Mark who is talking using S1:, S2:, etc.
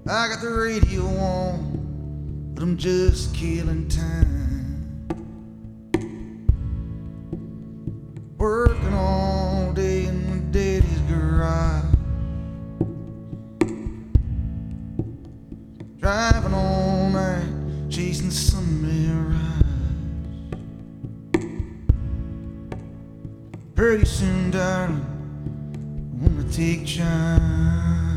S1: I got the radio on, but I'm just killing time. Working all day in my daddy's garage, driving all night, chasing some mirage. Pretty soon, darling, I wanna take charge.